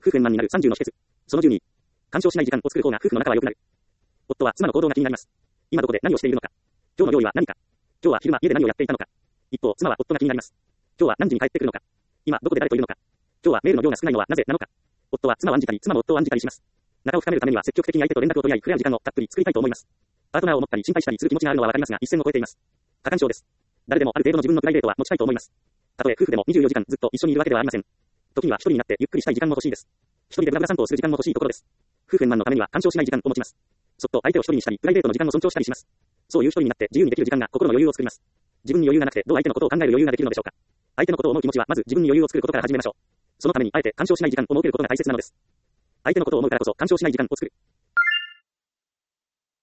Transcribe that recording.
夫婦円満になる30の秘訣。その12。干渉しない時間を作る方が夫婦の仲は良くなる。夫は妻の行動が気になります。今どこで何をしているのか。今日の用意は何か。今日は昼間家で何をやっていたのか。一方、妻は夫が気になります。今日は何時に帰ってくるのか。今どこで誰といるのか。今日はメールの量が少ないのはなぜなのか。夫は妻を案じたり、妻も夫を案じたりします。仲を深めるためには積極的に相手と連絡を取り合い、触れ合う時間をたっぷり作りたいと思います。パートナーを持ったり心配したりする気持ちがあるのはわかりますが、一線を越えています。過干渉です。誰でもある程度の自分のプライベートは持ちたいと思います。たとえ夫婦でも24時間ずっと一緒にいるわけではありません。時には一人になってゆっくりしたい時間も欲しいです。一人でブラブラ散歩をする時間も欲しいところです。夫婦円満のためには干渉しない時間を持ちます。そっと相手を一人にしたり、プライベートの時間を尊重したりします。そういう一人になって自由にできる時間が心の余裕を作ります。自分に余裕がなくてどう相手のことを考える余裕ができるのでしょうか。相手のことを思う気持ちはまず自分に余裕を作ることから始めましょう。そのためにあえて干渉しない時間を設けることが大切なのです。相手のことを思うからこそ干渉しない時間を作る。